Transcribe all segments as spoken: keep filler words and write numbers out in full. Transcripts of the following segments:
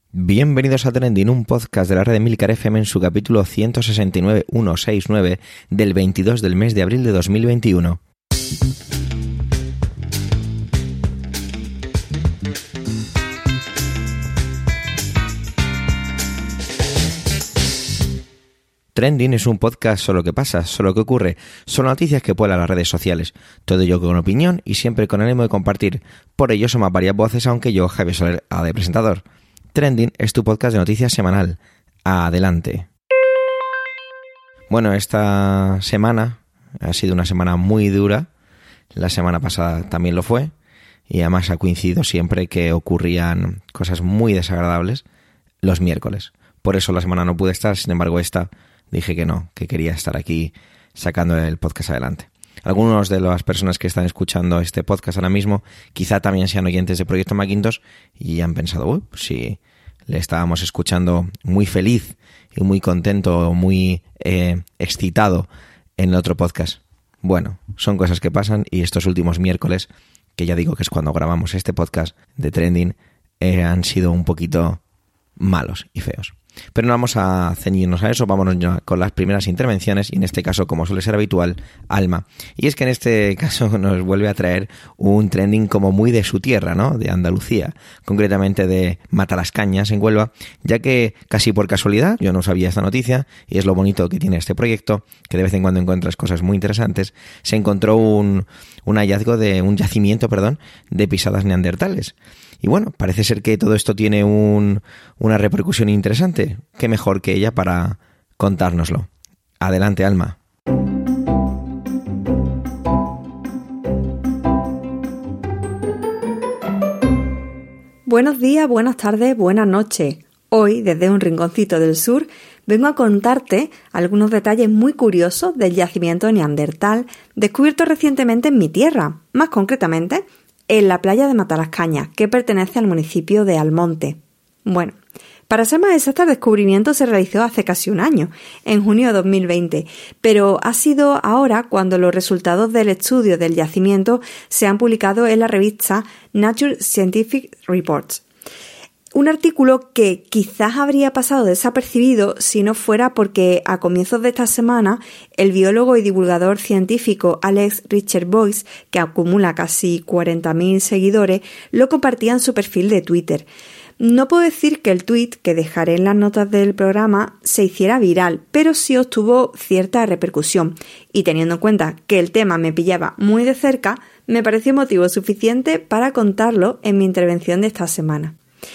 Bienvenidos a Trending, un podcast de la red de Milcar F M en su capítulo ciento sesenta y nueve mil ciento sesenta y nueve del veintidós del mes de abril de dos mil veintiuno. Trending es un podcast sobre lo que pasa, sobre lo que ocurre, sobre noticias que vuelan las redes sociales. Todo ello con opinión y siempre con el ánimo de compartir. Por ello somos varias voces, aunque yo, Javier Soler, haga de presentador. Trending es tu podcast de noticias semanal. Adelante. Bueno, esta semana ha sido una semana muy dura. La semana pasada también lo fue. Y además ha coincidido siempre que ocurrían cosas muy desagradables los miércoles. Por eso la semana no pude estar, sin embargo esta dije que no, que quería estar aquí sacando el podcast adelante. Algunos de las personas que están escuchando este podcast ahora mismo quizá también sean oyentes de Proyecto Macintosh y han pensado, uy, si le estábamos escuchando muy feliz y muy contento, muy eh, excitado en el otro podcast. Bueno, son cosas que pasan y estos últimos miércoles, que ya digo que es cuando grabamos este podcast de Trending, eh, han sido un poquito malos y feos. Pero no vamos a ceñirnos a eso, vámonos ya con las primeras intervenciones y en este caso, como suele ser habitual, Alma. Y es que en este caso nos vuelve a traer un trending como muy de su tierra, ¿no? De Andalucía, concretamente de Matalascañas en Huelva, ya que casi por casualidad, yo no sabía esta noticia y es lo bonito que tiene este proyecto, que de vez en cuando encuentras cosas muy interesantes, se encontró un, un hallazgo de un yacimiento, perdón, de pisadas neandertales. Y bueno, parece ser que todo esto tiene un, una repercusión interesante. ¿Qué mejor que ella para contárnoslo? Adelante, Alma. Buenos días, buenas tardes, buenas noches. Hoy, desde un rinconcito del sur, vengo a contarte algunos detalles muy curiosos del yacimiento neandertal descubierto recientemente en mi tierra, más concretamente en la playa de Matalascañas, que pertenece al municipio de Almonte. Bueno, para ser más exacta, el descubrimiento se realizó hace casi un año, en junio de dos mil veinte, pero ha sido ahora cuando los resultados del estudio del yacimiento se han publicado en la revista Nature Scientific Reports. Un artículo que quizás habría pasado desapercibido si no fuera porque a comienzos de esta semana el biólogo y divulgador científico Alex Richard Boyce, que acumula casi cuarenta mil seguidores, lo compartía en su perfil de Twitter. No puedo decir que el tweet, que dejaré en las notas del programa, se hiciera viral, pero sí obtuvo cierta repercusión. Y teniendo en cuenta que el tema me pillaba muy de cerca, me pareció motivo suficiente para contarlo en mi intervención de esta semana.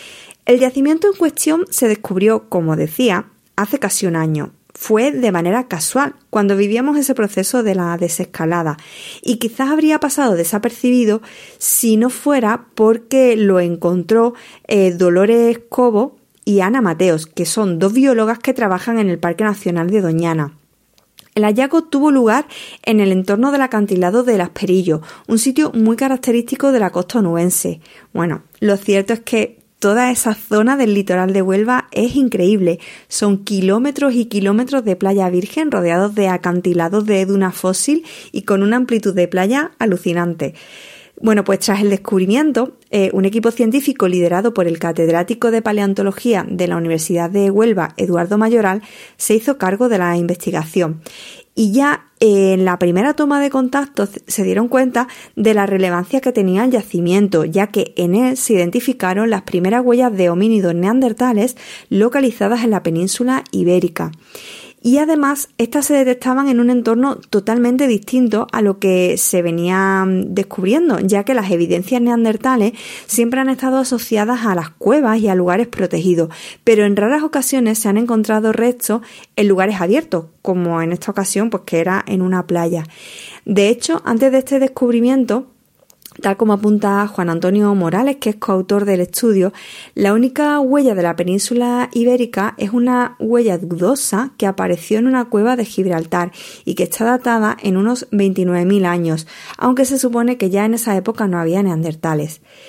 El yacimiento en cuestión se descubrió, como decía, hace casi un año. Fue de manera casual, cuando vivíamos ese proceso de la desescalada, y quizás habría pasado desapercibido si no fuera porque lo encontró eh, Dolores Cobo y Ana Mateos, que son dos biólogas que trabajan en el Parque Nacional de Doñana. El hallazgo tuvo lugar en el entorno del acantilado de Las Perillos, un sitio muy característico de la costa onubense. Bueno, lo cierto es que toda esa zona del litoral de Huelva es increíble. Son kilómetros y kilómetros de playa virgen rodeados de acantilados de duna fósil y con una amplitud de playa alucinante. Bueno, pues tras el descubrimiento, eh, un equipo científico liderado por el catedrático de paleontología de la Universidad de Huelva, Eduardo Mayoral, se hizo cargo de la investigación. Y ya en la primera toma de contacto se dieron cuenta de la relevancia que tenía el yacimiento, ya que en él se identificaron las primeras huellas de homínidos neandertales localizadas en la península ibérica. Y además, estas se detectaban en un entorno totalmente distinto a lo que se venía descubriendo, ya que las evidencias neandertales siempre han estado asociadas a las cuevas y a lugares protegidos, pero en raras ocasiones se han encontrado restos en lugares abiertos, como en esta ocasión, pues que era en una playa. De hecho, antes de este descubrimiento, tal como apunta Juan Antonio Morales, que es coautor del estudio, la única huella de la península ibérica es una huella dudosa que apareció en una cueva de Gibraltar y que está datada en unos veintinueve mil años, aunque se supone que ya en esa época no había neandertales.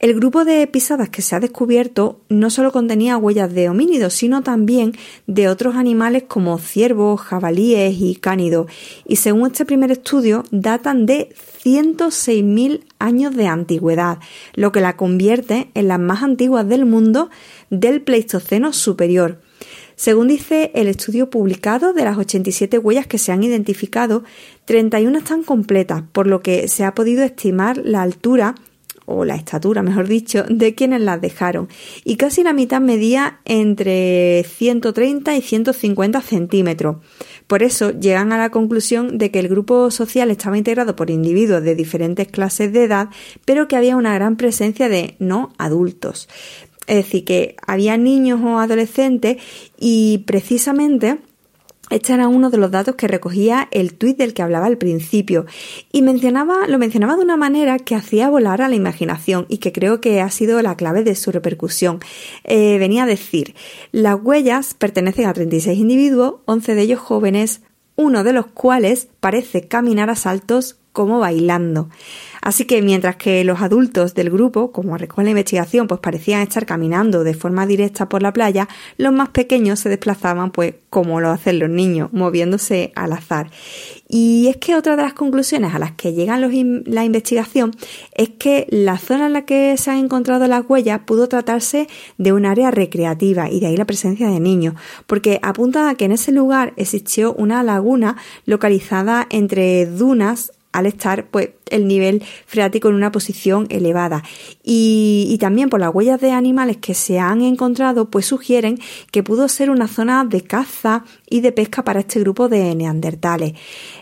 El grupo de pisadas que se ha descubierto no solo contenía huellas de homínidos, sino también de otros animales como ciervos, jabalíes y cánidos. Y según este primer estudio, datan de ciento seis mil años de antigüedad, lo que la convierte en las más antiguas del mundo del Pleistoceno superior. Según dice el estudio publicado, de las ochenta y siete huellas que se han identificado, treinta y una están completas, por lo que se ha podido estimar la altura, o la estatura, mejor dicho, de quienes las dejaron. Y casi la mitad medía entre ciento treinta y ciento cincuenta centímetros. Por eso llegan a la conclusión de que el grupo social estaba integrado por individuos de diferentes clases de edad, pero que había una gran presencia de no adultos. Es decir, que había niños o adolescentes y precisamente este era uno de los datos que recogía el tuit del que hablaba al principio y mencionaba, lo mencionaba de una manera que hacía volar a la imaginación y que creo que ha sido la clave de su repercusión. Eh, venía a decir, las huellas pertenecen a treinta y seis individuos, once de ellos jóvenes, uno de los cuales parece caminar a saltos como bailando. Así que mientras que los adultos del grupo, como recoge la investigación, pues parecían estar caminando de forma directa por la playa, los más pequeños se desplazaban pues como lo hacen los niños, moviéndose al azar. Y es que otra de las conclusiones a las que llega los in- la investigación es que la zona en la que se han encontrado las huellas pudo tratarse de un área recreativa y de ahí la presencia de niños, porque apunta a que en ese lugar existió una laguna localizada entre dunas al estar pues el nivel freático en una posición elevada y, y también por las huellas de animales que se han encontrado pues sugieren que pudo ser una zona de caza y de pesca para este grupo de neandertales.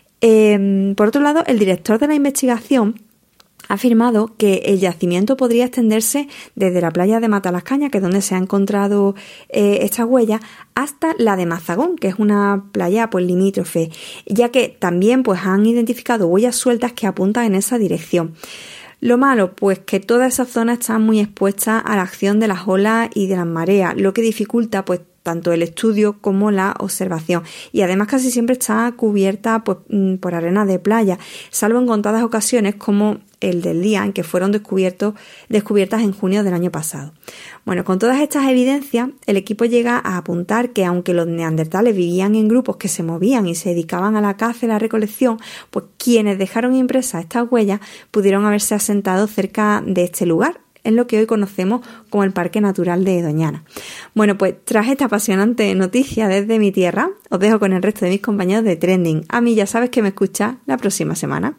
Eh, por otro lado, el director de la investigación ha afirmado que el yacimiento podría extenderse desde la playa de Matalascaña, que es donde se ha encontrado eh, esta huella, hasta la de Mazagón, que es una playa pues limítrofe, ya que también pues han identificado huellas sueltas que apuntan en esa dirección. Lo malo, pues que toda esa zona está muy expuesta a la acción de las olas y de las mareas, lo que dificulta pues tanto el estudio como la observación. Y además casi siempre está cubierta pues, por arena de playa, salvo en contadas ocasiones como el del día en que fueron descubiertos, descubiertas en junio del año pasado. Bueno, con todas estas evidencias, el equipo llega a apuntar que aunque los neandertales vivían en grupos que se movían y se dedicaban a la caza y la recolección, pues quienes dejaron impresas estas huellas pudieron haberse asentado cerca de este lugar, en lo que hoy conocemos como el Parque Natural de Doñana. Bueno, pues tras esta apasionante noticia desde mi tierra, os dejo con el resto de mis compañeros de Trending. A mí ya sabes que me escuchas la próxima semana.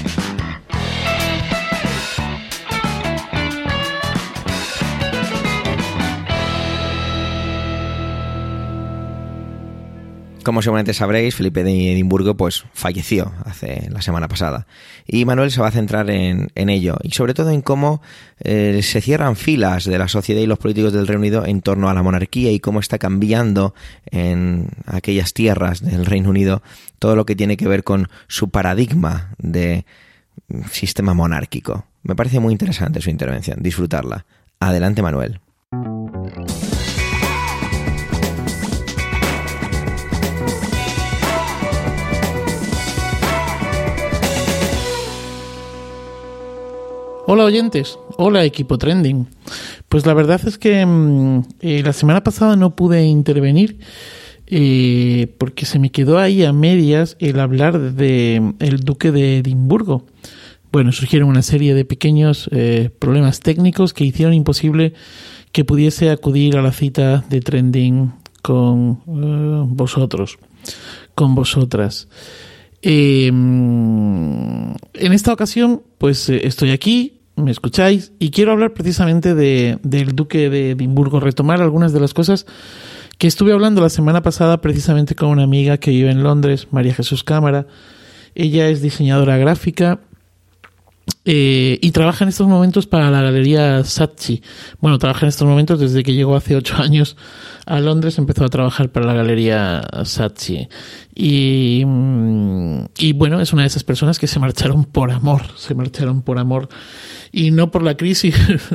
Como seguramente sabréis, Felipe de Edimburgo pues falleció hace la semana pasada y Manuel se va a centrar en, en ello y sobre todo en cómo eh, se cierran filas de la sociedad y los políticos del Reino Unido en torno a la monarquía y cómo está cambiando en aquellas tierras del Reino Unido todo lo que tiene que ver con su paradigma de sistema monárquico. Me parece muy interesante su intervención, disfrutarla. Adelante, Manuel. Hola oyentes, hola equipo Trending. Pues la verdad es que eh, la semana pasada no pude intervenir eh, porque se me quedó ahí a medias el hablar de el duque de Edimburgo. Bueno, surgieron una serie de pequeños eh, problemas técnicos que hicieron imposible que pudiese acudir a la cita de Trending con eh, vosotros, con vosotras. Eh, en esta ocasión, pues eh, estoy aquí, me escucháis, y quiero hablar precisamente de, del duque de Edimburgo, retomar algunas de las cosas que estuve hablando la semana pasada precisamente con una amiga que vive en Londres, María Jesús Cámara. Ella es diseñadora gráfica eh, y trabaja en estos momentos para la galería Saatchi. Bueno, trabaja en estos momentos desde que llegó hace ocho años a Londres, empezó a trabajar para la galería Saatchi. Y, y bueno, es una de esas personas que se marcharon por amor, se marcharon por amor y no por la crisis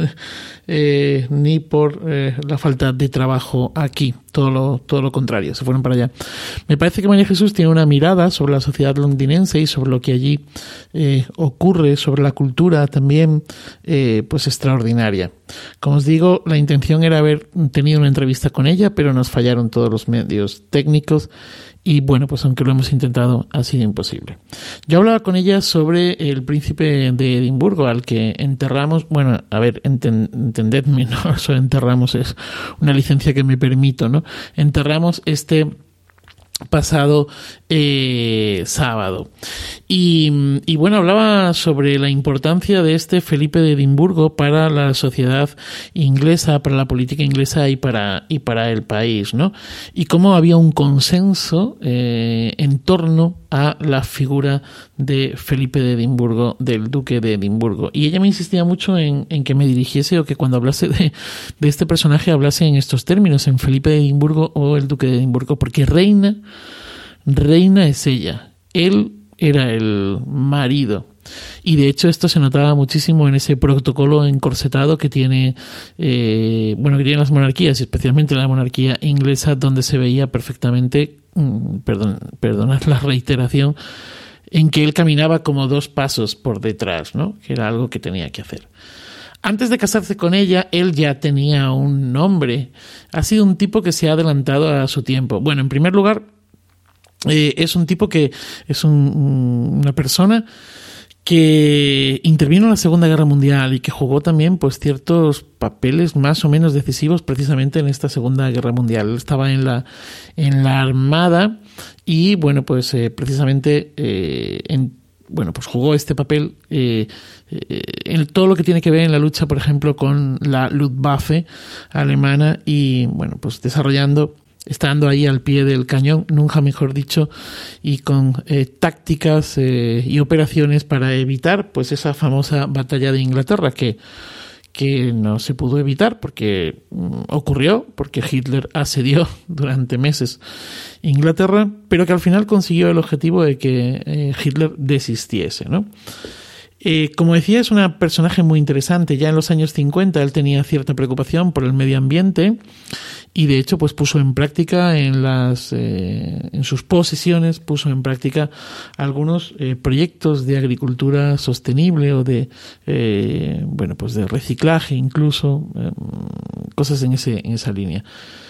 eh, ni por eh, la falta de trabajo aquí, todo lo, todo lo contrario, se fueron para allá. Me parece que María Jesús tiene una mirada sobre la sociedad londinense y sobre lo que allí eh, ocurre, sobre la cultura también, eh, pues extraordinaria. Como os digo, la intención era haber tenido una entrevista con ella, pero nos fallaron todos los medios técnicos y bueno, pues aunque lo hemos intentado, ha sido imposible. Yo hablaba con ella sobre el príncipe de Edimburgo, al que enterramos, bueno, a ver, enten, entendedme, no, eso enterramos es una licencia que me permito, ¿no? Enterramos este pasado eh, sábado. Y, y bueno, hablaba sobre la importancia de este Felipe de Edimburgo para la sociedad inglesa, para la política inglesa y para, y para el país, ¿no? Y cómo había un consenso eh, en torno a la figura de Felipe de Edimburgo, del duque de Edimburgo. Y ella me insistía mucho en, en que me dirigiese o que cuando hablase de, de este personaje hablase en estos términos, en Felipe de Edimburgo o el duque de Edimburgo, porque reina, reina es ella. Él era el marido. Y de hecho esto se notaba muchísimo en ese protocolo encorsetado que tiene eh, bueno que tienen las monarquías, y especialmente la monarquía inglesa, donde se veía perfectamente, perdón, perdonad la reiteración, en que él caminaba como dos pasos por detrás, ¿no? Que era algo que tenía que hacer. Antes de casarse con ella, él ya tenía un nombre. Ha sido un tipo que se ha adelantado a su tiempo. Bueno, en primer lugar, eh, es un tipo que es un, una persona que intervino en la Segunda Guerra Mundial y que jugó también pues ciertos papeles más o menos decisivos precisamente en esta Segunda Guerra Mundial. Él estaba en la en la Armada y bueno pues eh, precisamente eh, en, bueno pues jugó este papel eh, eh, en todo lo que tiene que ver en la lucha, por ejemplo, con la Luftwaffe alemana y bueno pues desarrollando, estando ahí al pie del cañón, nunca mejor dicho, y con eh, tácticas eh, y operaciones para evitar pues esa famosa batalla de Inglaterra que, que no se pudo evitar porque mm, ocurrió, porque Hitler asedió durante meses Inglaterra, pero que al final consiguió el objetivo de que eh, Hitler desistiese, ¿no? Eh, como decía, es un personaje muy interesante. Ya en los años cincuenta él tenía cierta preocupación por el medio ambiente y de hecho pues puso en práctica en las eh, en sus posesiones puso en práctica algunos eh, proyectos de agricultura sostenible o de eh, bueno pues de reciclaje, incluso eh, cosas en ese en esa línea.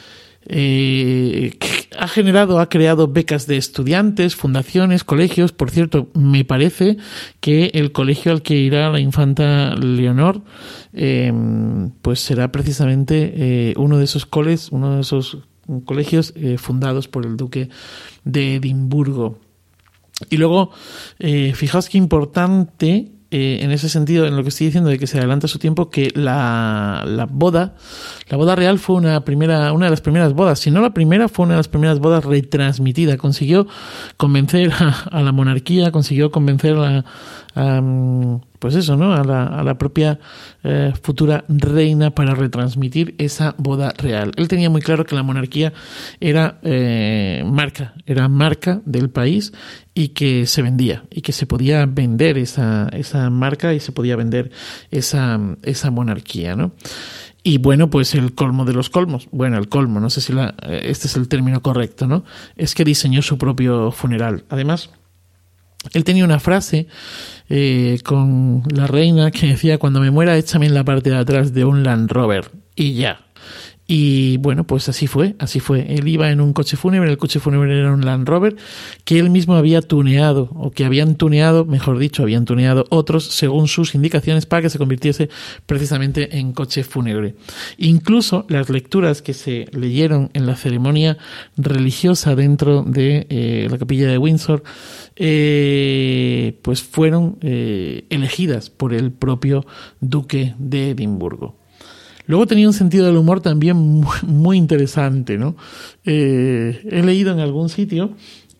Eh, ha generado, ha creado becas de estudiantes, fundaciones, colegios. Por cierto, me parece que el colegio al que irá la infanta Leonor eh, pues será precisamente eh, uno de esos coles, uno de esos colegios eh, fundados por el duque de Edimburgo. Y luego, eh, fijaos qué importante Eh, en ese sentido, en lo que estoy diciendo de que se adelanta su tiempo, que la, la boda, la boda real fue una primera, una de las primeras bodas, si no la primera, fue una de las primeras bodas retransmitida. Consiguió convencer a, a la monarquía, consiguió convencer a, a pues eso, ¿no? A la, a la propia eh, futura reina para retransmitir esa boda real. Él tenía muy claro que la monarquía era eh, marca, era marca del país y que se vendía y que se podía vender esa esa marca y se podía vender esa esa monarquía, ¿no? Y bueno, pues el colmo de los colmos, bueno, el colmo, no sé si la, este es el término correcto, ¿no? Es que diseñó su propio funeral. Además, él tenía una frase eh, con la reina que decía: cuando me muera, échame en la parte de atrás de un Land Rover y ya. Y bueno, pues así fue, así fue. Él iba en un coche fúnebre, el coche fúnebre era un Land Rover que él mismo había tuneado, o que habían tuneado, mejor dicho, habían tuneado otros según sus indicaciones para que se convirtiese precisamente en coche fúnebre. Incluso las lecturas que se leyeron en la ceremonia religiosa dentro de eh, la capilla de Windsor, eh, pues fueron eh, elegidas por el propio duque de Edimburgo. Luego tenía un sentido del humor también muy, muy interesante, ¿no? Eh, he leído en algún sitio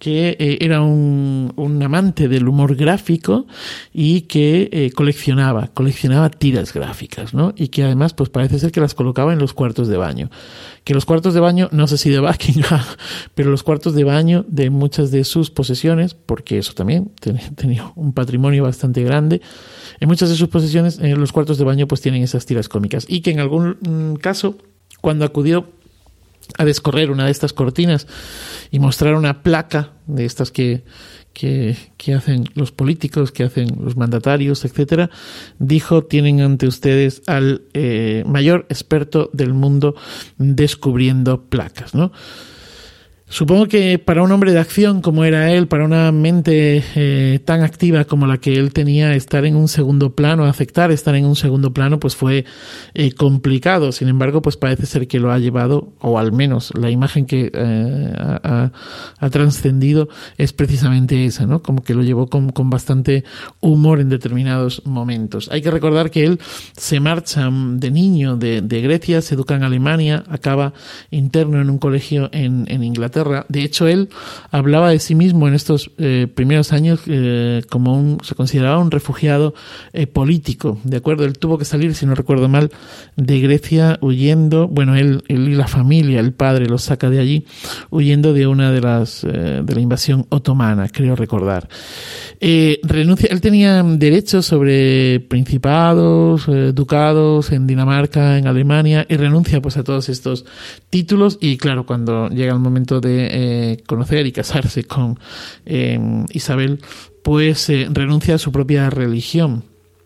que eh, era un, un amante del humor gráfico y que eh, coleccionaba, coleccionaba tiras gráficas, ¿no? Y que además, pues parece ser que las colocaba en los cuartos de baño. Que los cuartos de baño, no sé si de Buckingham, pero los cuartos de baño de muchas de sus posesiones, porque eso también tenía un patrimonio bastante grande, en muchas de sus posesiones, en los cuartos de baño pues tienen esas tiras cómicas. Y que en algún mm, caso, cuando acudió a descorrer una de estas cortinas y mostrar una placa de estas que, que, que hacen los políticos, que hacen los mandatarios, etcétera, dijo: tienen ante ustedes al eh, mayor experto del mundo descubriendo placas, ¿no? Supongo que para un hombre de acción como era él, para una mente eh, tan activa como la que él tenía, estar en un segundo plano, aceptar estar en un segundo plano, pues fue eh, complicado. Sin embargo, pues parece ser que lo ha llevado, o al menos la imagen que eh, ha, ha trascendido es precisamente esa, ¿no? Como que lo llevó con, con bastante humor en determinados momentos. Hay que recordar que él se marcha de niño de, de Grecia, se educa en Alemania, acaba interno en un colegio en, en Inglaterra. De hecho, él hablaba de sí mismo en estos eh, primeros años eh, como un, se consideraba un refugiado eh, político, ¿de acuerdo? Él tuvo que salir, si no recuerdo mal, de Grecia huyendo, bueno, él, él y la familia, el padre los saca de allí, huyendo de una de las, eh, de la invasión otomana, creo recordar. Eh, renuncia, él tenía derechos sobre principados, eh, ducados en Dinamarca, en Alemania, y renuncia pues a todos estos títulos. Y claro, cuando llega el momento de eh, conocer y casarse con eh, Isabel, pues eh, renuncia a su propia religión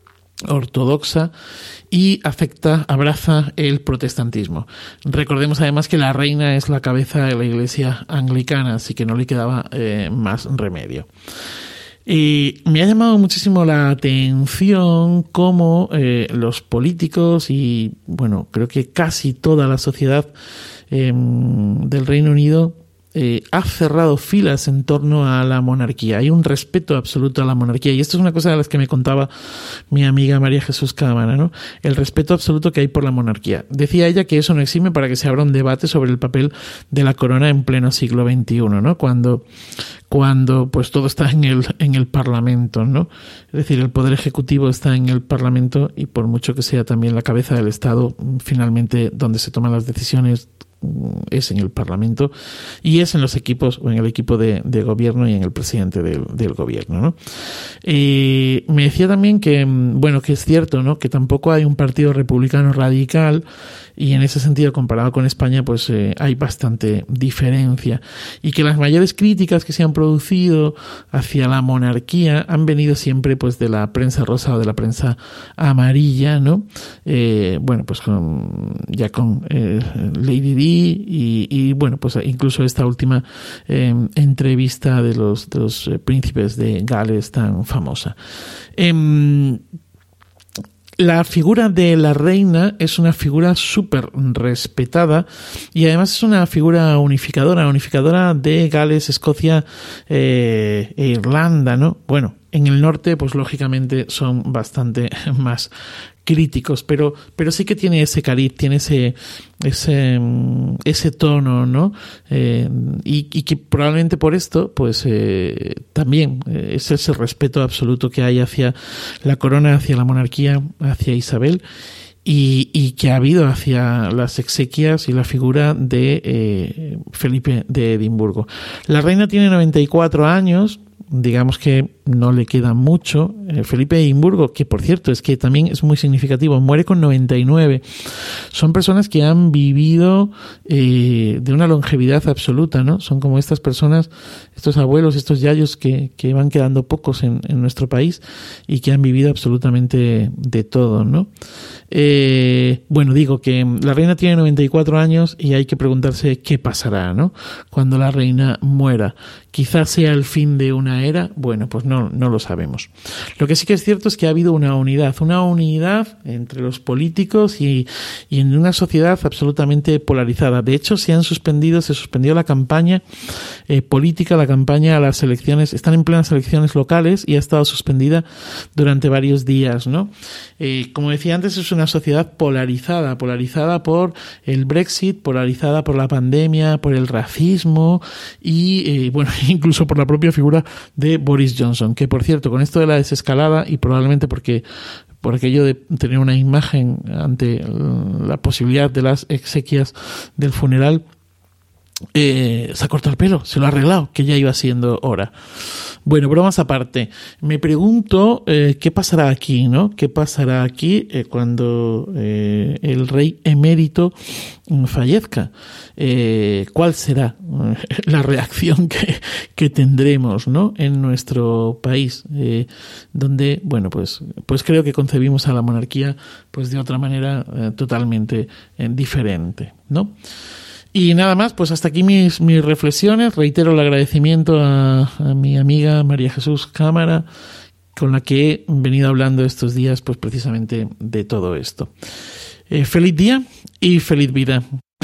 ortodoxa y afecta, abraza el protestantismo. Recordemos además que la reina es la cabeza de la iglesia anglicana, así que no le quedaba eh, más remedio. Y me ha llamado muchísimo la atención cómo eh, los políticos y, bueno, creo que casi toda la sociedad eh, del Reino Unido Eh, ha cerrado filas en torno a la monarquía. Hay un respeto absoluto a la monarquía, y esto es una cosa de las que me contaba mi amiga María Jesús Cámara, ¿no? El respeto absoluto que hay por la monarquía. Decía ella que eso no exime para que se abra un debate sobre el papel de la corona en pleno siglo veintiuno, ¿no? Cuando, cuando pues todo está en el, en el Parlamento, ¿no? Es decir, el poder ejecutivo está en el Parlamento, y por mucho que sea también la cabeza del Estado, finalmente donde se toman las decisiones es en el Parlamento, y es en los equipos, o en el equipo de, de gobierno y en el presidente del, del gobierno, ¿no? Eh, me decía también que, bueno, que es cierto, ¿no?, que tampoco hay un partido republicano radical, y en ese sentido, comparado con España, pues eh, hay bastante diferencia, y que las mayores críticas que se han producido hacia la monarquía han venido siempre pues de la prensa rosa o de la prensa amarilla, ¿no? Eh, bueno, pues con, ya con eh, Lady Di y, y bueno, pues incluso esta última eh, entrevista de los, de los eh, príncipes de Gales tan famosa. Eh, La figura de la reina es una figura súper respetada, y además es una figura unificadora, unificadora de Gales, Escocia eh, e Irlanda, ¿no? Bueno, en el norte, pues lógicamente son bastante más críticos, pero pero sí que tiene ese cariz, tiene ese ese ese tono, ¿no? Eh, y, y que probablemente por esto, pues eh, también eh, es ese respeto absoluto que hay hacia la corona, hacia la monarquía, hacia Isabel, y, y que ha habido hacia las exequias y la figura de eh, Felipe de Edimburgo. La reina tiene noventa y cuatro años. Digamos que no le queda mucho. Eh, Felipe de Edimburgo, que por cierto es que también es muy significativo, muere con noventa y nueve. Son personas que han vivido eh, de una longevidad absoluta, ¿no? Son como estas personas, estos abuelos, estos yayos que, que van quedando pocos en, en nuestro país, y que han vivido absolutamente de todo, ¿no? Eh, bueno, digo que la reina tiene noventa y cuatro años, y hay que preguntarse qué pasará, ¿no?, cuando la reina muera. Quizás sea el fin de una era. Bueno, pues no no, no lo sabemos. Lo que sí que es cierto es que ha habido una unidad, una unidad entre los políticos y, y en una sociedad absolutamente polarizada. De hecho, se han suspendido, se suspendió la campaña eh, política, la campaña a las elecciones, están en plenas elecciones locales y ha estado suspendida durante varios días, ¿no? Eh, como decía antes, es una sociedad polarizada, polarizada por el Brexit, polarizada por la pandemia, por el racismo y, eh, bueno, incluso por la propia figura de Boris Johnson, que por cierto, con esto de la desescalada y probablemente porque por aquello de tener una imagen ante la posibilidad de las exequias del funeral, eh, se ha cortado el pelo, se lo ha arreglado, que ya iba siendo hora. Bueno, bromas aparte, me pregunto eh, qué pasará aquí, ¿no? ¿Qué pasará aquí eh, cuando eh, el rey emérito fallezca? Eh, ¿Cuál será eh, la reacción que, que tendremos, ¿no? En nuestro país, eh, donde, bueno, pues, pues creo que concebimos a la monarquía pues de otra manera eh, totalmente eh, diferente, ¿no? Y nada más, pues hasta aquí mis, mis reflexiones. Reitero el agradecimiento a, a mi amiga María Jesús Cámara, con la que he venido hablando estos días, pues precisamente de todo esto. Eh, feliz día y feliz vida.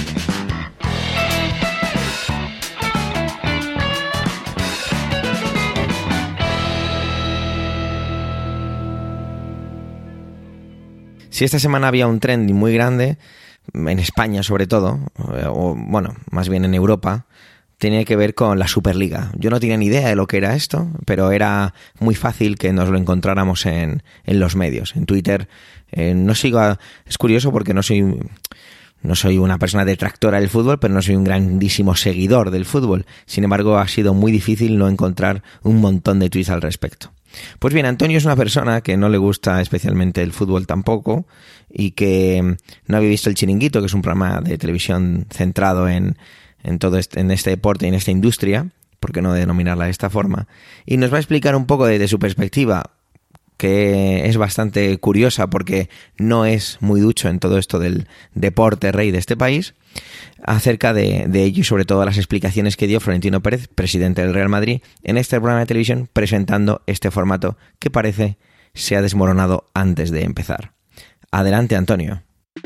Si esta semana había un trending muy grande, en España sobre todo, o bueno, más bien en Europa, tenía que ver con la Superliga. Yo no tenía ni idea de lo que era esto, pero era muy fácil que nos lo encontráramos en, en los medios. En Twitter eh, no sigo a, es curioso porque no soy no soy una persona detractora del fútbol, pero no soy un grandísimo seguidor del fútbol. Sin embargo, ha sido muy difícil no encontrar un montón de tweets al respecto. Pues bien, Antonio es una persona que no le gusta especialmente el fútbol tampoco y que no había visto El Chiringuito, que es un programa de televisión centrado en, en todo este, en este deporte y en esta industria, por qué no denominarla de esta forma, y nos va a explicar un poco desde su perspectiva, que es bastante curiosa porque no es muy ducho en todo esto del deporte rey de este país, acerca de, de ello y sobre todo las explicaciones que dio Florentino Pérez, presidente del Real Madrid, en este programa de televisión presentando este formato que parece se ha desmoronado antes de empezar. Adelante, Antonio.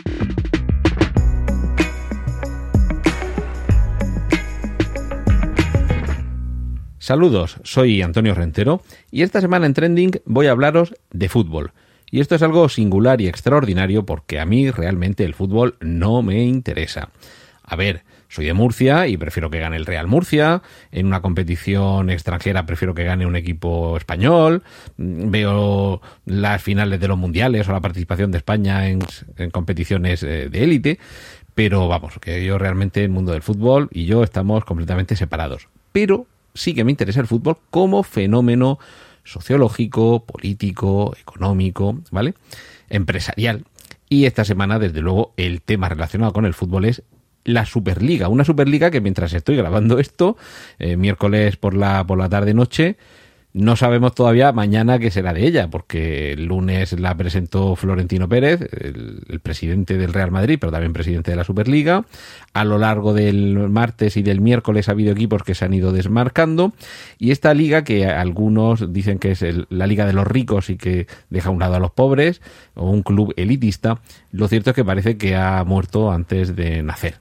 Saludos, soy Antonio Rentero y esta semana en Trending voy a hablaros de fútbol. Y esto es algo singular y extraordinario porque a mí realmente el fútbol no me interesa. A ver, soy de Murcia y prefiero que gane el Real Murcia. En una competición extranjera prefiero que gane un equipo español. Veo las finales de los mundiales o la participación de España en, en competiciones de élite. Pero vamos, que yo realmente el mundo del fútbol y yo estamos completamente separados. Pero sí que me interesa el fútbol como fenómeno sociológico, político, económico, ¿vale? Empresarial. Y esta semana, desde luego, el tema relacionado con el fútbol es la Superliga. Una Superliga que mientras estoy grabando esto, eh, miércoles por la, por la tarde-noche, no sabemos todavía mañana qué será de ella, porque el lunes la presentó Florentino Pérez, el, el presidente del Real Madrid, pero también presidente de la Superliga. A lo largo del martes y del miércoles ha habido equipos que se han ido desmarcando. Y esta liga, que algunos dicen que es el, la liga de los ricos y que deja a un lado a los pobres, o un club elitista, lo cierto es que parece que ha muerto antes de nacer.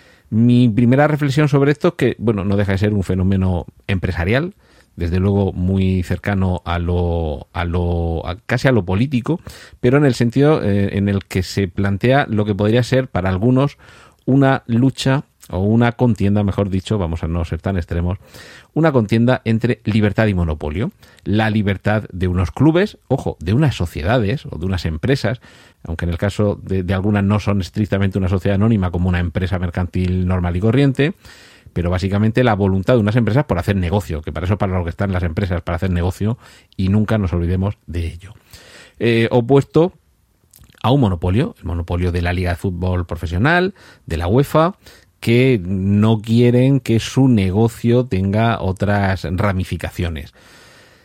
Mi primera reflexión sobre esto es que, bueno, no deja de ser un fenómeno empresarial, desde luego muy cercano a lo, a lo, a casi a lo político, pero en el sentido eh, en el que se plantea lo que podría ser para algunos una lucha o una contienda, mejor dicho, vamos a no ser tan extremos, una contienda entre libertad y monopolio. La libertad de unos clubes, ojo, de unas sociedades o de unas empresas, aunque en el caso de, de algunas no son estrictamente una sociedad anónima como una empresa mercantil normal y corriente, pero básicamente la voluntad de unas empresas por hacer negocio, que para eso para lo que están las empresas, para hacer negocio, y nunca nos olvidemos de ello. Eh, opuesto a un monopolio, el monopolio de la Liga de Fútbol Profesional, de la UEFA, que no quieren que su negocio tenga otras ramificaciones.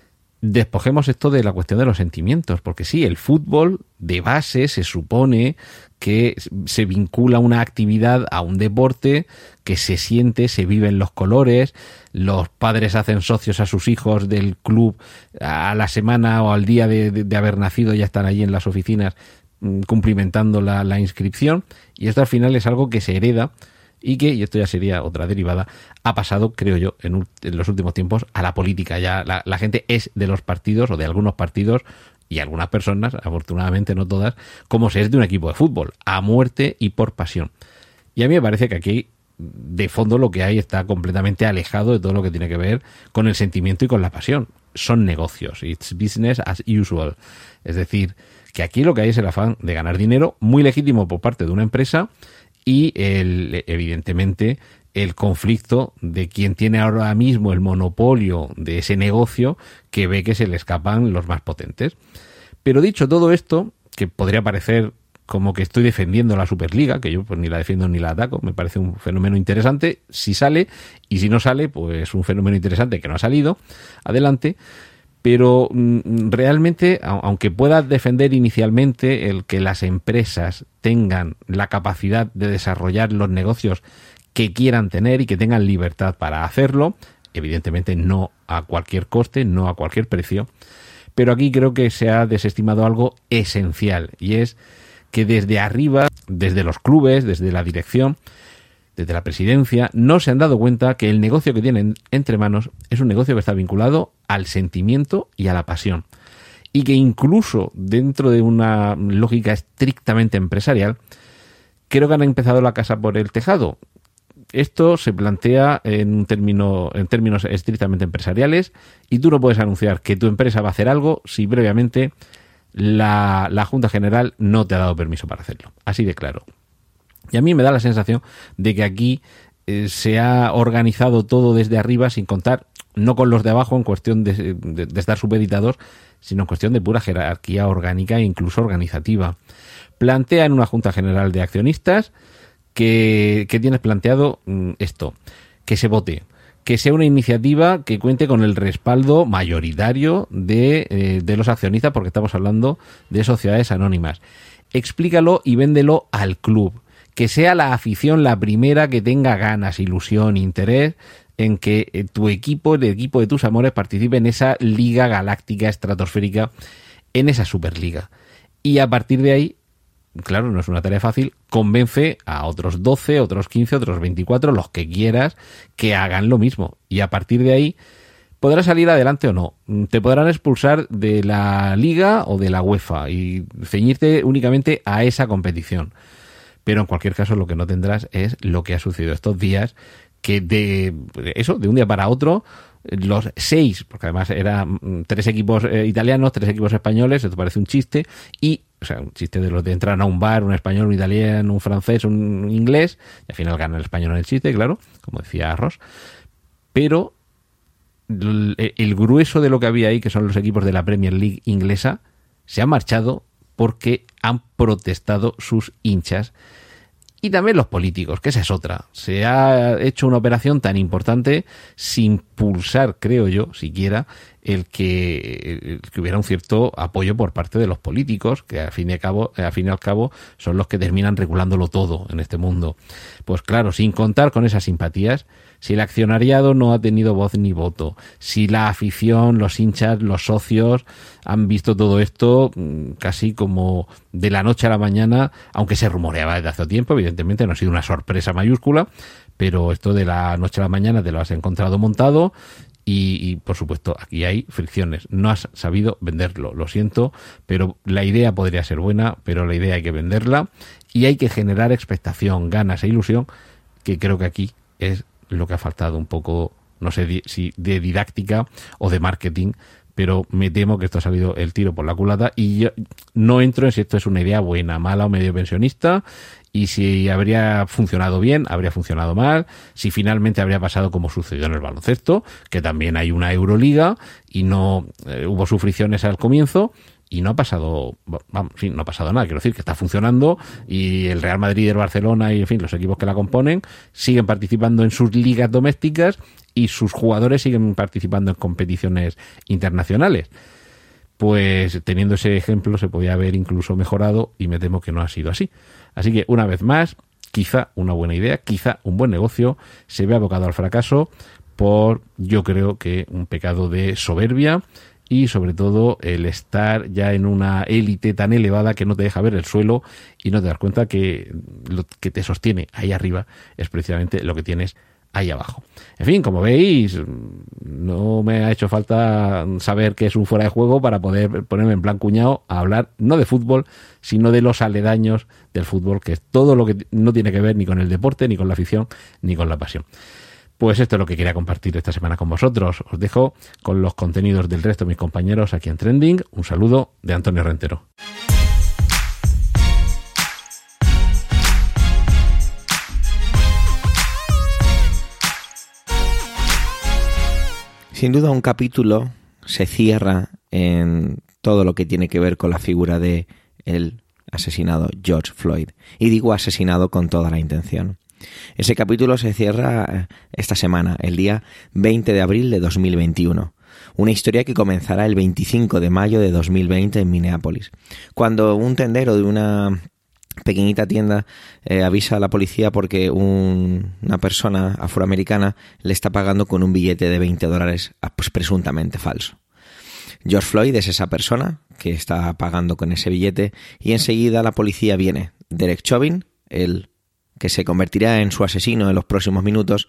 despojemos esto de la cuestión de los sentimientos, porque sí, el fútbol de base se supone que se vincula una actividad a un deporte, que se siente, se vive en los colores, los padres hacen socios a sus hijos del club a la semana o al día de, de, de haber nacido, ya están allí en las oficinas cumplimentando la, la inscripción, y esto al final es algo que se hereda y que, y esto ya sería otra derivada, ha pasado, creo yo, en, en los últimos tiempos a la política. Ya la, la gente es de los partidos o de algunos partidos, y algunas personas, afortunadamente no todas, como se es de un equipo de fútbol, a muerte y por pasión. Y a mí me parece que aquí, de fondo, lo que hay está completamente alejado de todo lo que tiene que ver con el sentimiento y con la pasión. Son negocios, it's business as usual. Es decir, que aquí lo que hay es el afán de ganar dinero, muy legítimo por parte de una empresa, y el, evidentemente el conflicto de quien tiene ahora mismo el monopolio de ese negocio, que ve que se le escapan los más potentes. Pero dicho todo esto, que podría parecer como que estoy defendiendo la Superliga, que yo pues ni la defiendo ni la ataco, me parece un fenómeno interesante si sale, y si no sale, pues un fenómeno interesante que no ha salido, adelante. Pero mm, realmente, aunque pueda defender inicialmente el que las empresas tengan la capacidad de desarrollar los negocios que quieran tener y que tengan libertad para hacerlo, evidentemente no a cualquier coste, no a cualquier precio, pero aquí creo que se ha desestimado algo esencial, y es que desde arriba, desde los clubes, desde la dirección, desde la presidencia, no se han dado cuenta que el negocio que tienen entre manos es un negocio que está vinculado al sentimiento y a la pasión, y que incluso dentro de una lógica estrictamente empresarial, creo que han empezado la casa por el tejado. Esto se plantea en un término, en términos estrictamente empresariales, y tú no puedes anunciar que tu empresa va a hacer algo si previamente la, la Junta General no te ha dado permiso para hacerlo. Así de claro. Y a mí me da la sensación de que aquí eh, se ha organizado todo desde arriba, sin contar, no con los de abajo en cuestión de, de, de estar supeditados, sino en cuestión de pura jerarquía orgánica e incluso organizativa. Plantea en una Junta General de Accionistas que, que tienes planteado mm, esto, que se vote, que sea una iniciativa que cuente con el respaldo mayoritario de, eh, de los accionistas, porque estamos hablando de sociedades anónimas. Explícalo y véndelo al club. Que sea la afición la primera que tenga ganas, ilusión, interés en que eh, tu equipo, el equipo de tus amores, participe en esa liga galáctica estratosférica, en esa Superliga. Y a partir de ahí, claro, no es una tarea fácil, convence a otros doce, otros quince, otros veinticuatro, los que quieras, que hagan lo mismo. Y a partir de ahí podrás salir adelante o no. Te podrán expulsar de la Liga o de la UEFA y ceñirte únicamente a esa competición. Pero en cualquier caso lo que no tendrás es lo que ha sucedido estos días, que de eso, de un día para otro, los seis, porque además eran tres equipos eh, italianos, tres equipos españoles, esto parece un chiste, y, o sea, un chiste de los de entrar a un bar, un español, un italiano, un francés, un inglés, y al final gana el español en el chiste, claro, como decía Ross, pero el, el grueso de lo que había ahí, que son los equipos de la Premier League inglesa, se han marchado porque han protestado sus hinchas. Y también los políticos, que esa es otra. Se ha hecho una operación tan importante sin pulsar, creo yo, siquiera, el que, el que hubiera un cierto apoyo por parte de los políticos, que al fin y al cabo, al fin y al cabo son los que terminan regulándolo todo en este mundo. Pues claro, sin contar con esas simpatías, si el accionariado no ha tenido voz ni voto, si la afición, los hinchas, los socios han visto todo esto casi como de la noche a la mañana, aunque se rumoreaba desde hace tiempo, evidentemente no ha sido una sorpresa mayúscula, pero esto de la noche a la mañana te lo has encontrado montado y, y por supuesto aquí hay fricciones. No has sabido venderlo, lo siento, pero la idea podría ser buena, pero la idea hay que venderla y hay que generar expectación, ganas e ilusión, que creo que aquí es lo que ha faltado un poco, no sé si de didáctica o de marketing, pero me temo que esto ha salido el tiro por la culata y yo no entro en si esto es una idea buena, mala o medio pensionista, y si habría funcionado bien, habría funcionado mal, si finalmente habría pasado como sucedió en el baloncesto, que también hay una Euroliga y no eh, hubo sufriciones al comienzo, y no ha pasado, vamos, en fin, no ha pasado nada, quiero decir que está funcionando y el Real Madrid y el Barcelona y en fin, los equipos que la componen siguen participando en sus ligas domésticas y sus jugadores siguen participando en competiciones internacionales. Pues teniendo ese ejemplo se podía haber incluso mejorado y me temo que no ha sido así. Así que una vez más, quizá una buena idea, quizá un buen negocio se ve abocado al fracaso por, yo creo que un pecado de soberbia y sobre todo el estar ya en una élite tan elevada que no te deja ver el suelo y no te das cuenta que lo que te sostiene ahí arriba es precisamente lo que tienes ahí abajo. En fin, como veis, no me ha hecho falta saber qué es un fuera de juego para poder ponerme en plan cuñado a hablar no de fútbol, sino de los aledaños del fútbol, que es todo lo que no tiene que ver ni con el deporte, ni con la afición, ni con la pasión. Pues esto es lo que quería compartir esta semana con vosotros. Os dejo con los contenidos del resto de mis compañeros aquí en Trending. Un saludo de Antonio Rentero. Sin duda un capítulo se cierra en todo lo que tiene que ver con la figura de el asesinado George Floyd. Y digo asesinado con toda la intención. Ese capítulo se cierra esta semana, el día veinte de abril de dos mil veintiuno. Una historia que comenzará el veinticinco de mayo de dos mil veinte en Minneapolis, cuando un tendero de una pequeñita tienda eh, avisa a la policía porque un, una persona afroamericana le está pagando con un billete de veinte dólares, pues presuntamente falso. George Floyd es esa persona que está pagando con ese billete y enseguida la policía viene. Derek Chauvin, el que se convertirá en su asesino en los próximos minutos,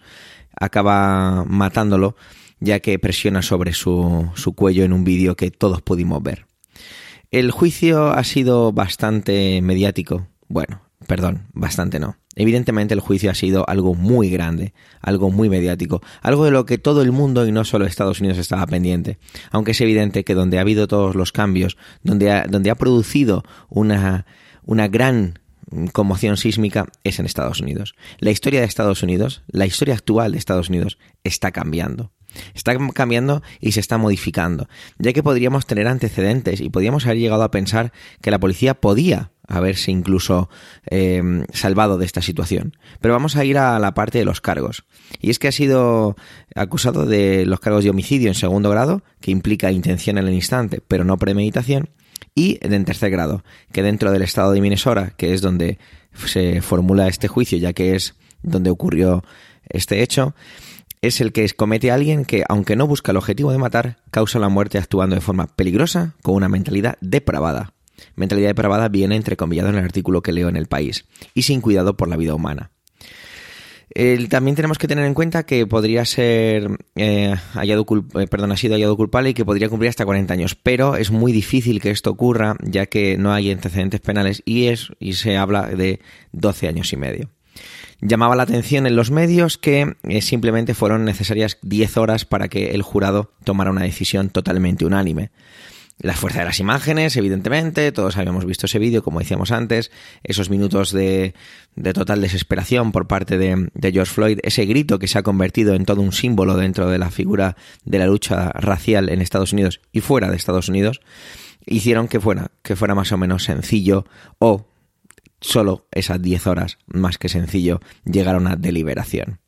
acaba matándolo ya que presiona sobre su, su cuello en un vídeo que todos pudimos ver. El juicio ha sido bastante mediático. Bueno, perdón, bastante no. Evidentemente el juicio ha sido algo muy grande, algo muy mediático, algo de lo que todo el mundo y no solo Estados Unidos estaba pendiente. Aunque es evidente que donde ha habido todos los cambios, donde ha, donde ha producido una, una gran conmoción sísmica es en Estados Unidos. La historia de Estados Unidos, la historia actual de Estados Unidos está cambiando. Está cambiando y se está modificando, ya que podríamos tener antecedentes y podríamos haber llegado a pensar que la policía podía haberse incluso eh, salvado de esta situación. Pero vamos a ir a la parte de los cargos. Y es que ha sido acusado de los cargos de homicidio en segundo grado, que implica intención en el instante, pero no premeditación, y en tercer grado, que dentro del estado de Minnesota, que es donde se formula este juicio, ya que es donde ocurrió este hecho, es el que comete a alguien que, aunque no busca el objetivo de matar, causa la muerte actuando de forma peligrosa con una mentalidad depravada. Mentalidad depravada viene entrecomillado en el artículo que leo en El País, y sin cuidado por la vida humana. El, también tenemos que tener en cuenta que podría ser eh, hallado culp- eh, perdón, ha sido hallado culpable y que podría cumplir hasta cuarenta años, pero es muy difícil que esto ocurra, ya que no hay antecedentes penales y, es, y se habla de doce años y medio. Llamaba la atención en los medios que eh, simplemente fueron necesarias diez horas para que el jurado tomara una decisión totalmente unánime. La fuerza de las imágenes, evidentemente, todos habíamos visto ese vídeo, como decíamos antes, esos minutos de, de total desesperación por parte de, de George Floyd, ese grito que se ha convertido en todo un símbolo dentro de la figura de la lucha racial en Estados Unidos y fuera de Estados Unidos, hicieron que fuera, que fuera más o menos sencillo o solo esas diez horas, más que sencillo, llegar a una deliberación.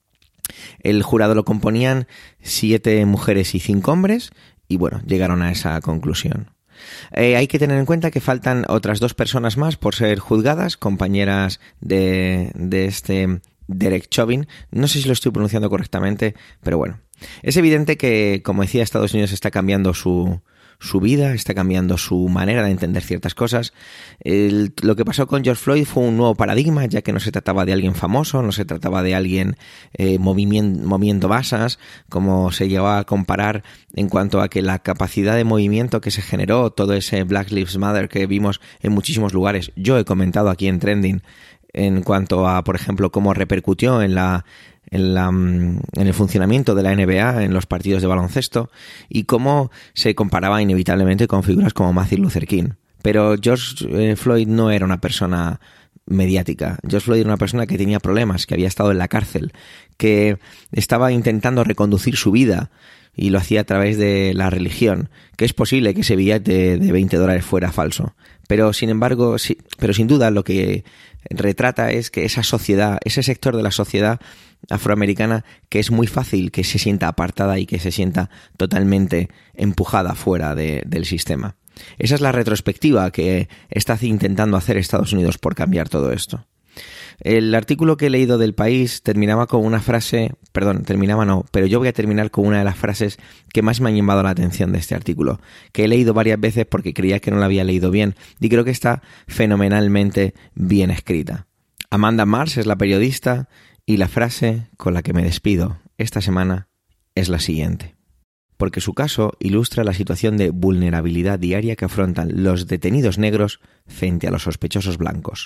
El jurado lo componían siete mujeres y cinco hombres y bueno, llegaron a esa conclusión. Eh, hay que tener en cuenta que faltan otras dos personas más por ser juzgadas, compañeras de, de este Derek Chauvin. No sé si lo estoy pronunciando correctamente, pero bueno. Es evidente que, como decía, Estados Unidos está cambiando su... su vida, está cambiando su manera de entender ciertas cosas. El, lo que pasó con George Floyd fue un nuevo paradigma, ya que no se trataba de alguien famoso, no se trataba de alguien eh, movimiento, moviendo masas, como se llegó a comparar en cuanto a que la capacidad de movimiento que se generó, todo ese Black Lives Matter que vimos en muchísimos lugares. Yo he comentado aquí en Trending en cuanto a, por ejemplo, cómo repercutió en la En, la, en el funcionamiento de la N B A, en los partidos de baloncesto, y cómo se comparaba inevitablemente con figuras como Martin Luther King. Pero George eh, Floyd no era una persona mediática. George Floyd era una persona que tenía problemas, que había estado en la cárcel, que estaba intentando reconducir su vida y lo hacía a través de la religión, que es posible que ese billete de veinte dólares fuera falso. Pero sin embargo, sí, pero sin duda lo que retrata es que esa sociedad, ese sector de la sociedad afroamericana que es muy fácil que se sienta apartada y que se sienta totalmente empujada fuera de, del sistema. Esa es la retrospectiva que está intentando hacer Estados Unidos por cambiar todo esto. El artículo que he leído del País terminaba con una frase, perdón, terminaba no, pero yo voy a terminar con una de las frases que más me han llamado la atención de este artículo, que he leído varias veces porque creía que no la había leído bien y creo que está fenomenalmente bien escrita. Amanda Marsh es la periodista y la frase con la que me despido esta semana es la siguiente. Porque su caso ilustra la situación de vulnerabilidad diaria que afrontan los detenidos negros frente a los sospechosos blancos.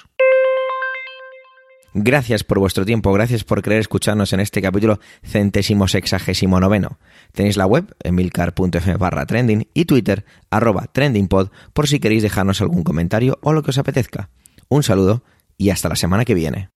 Gracias por vuestro tiempo, gracias por querer escucharnos en este capítulo centésimo sexagésimo noveno. Tenéis la web emilcar.fm barra trending y Twitter arroba trendingpod por si queréis dejarnos algún comentario o lo que os apetezca. Un saludo y hasta la semana que viene.